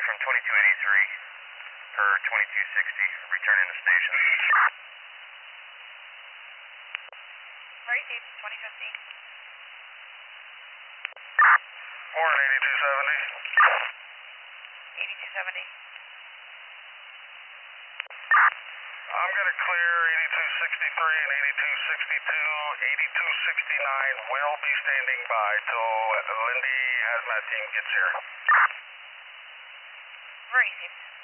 from 2283 per 2260, returning to station. Received, 2050. Warren 8270. 8270. I'm going to clear 8263 and 8262. 8269 will be standing by till Lindy Hazmat team gets here. Received.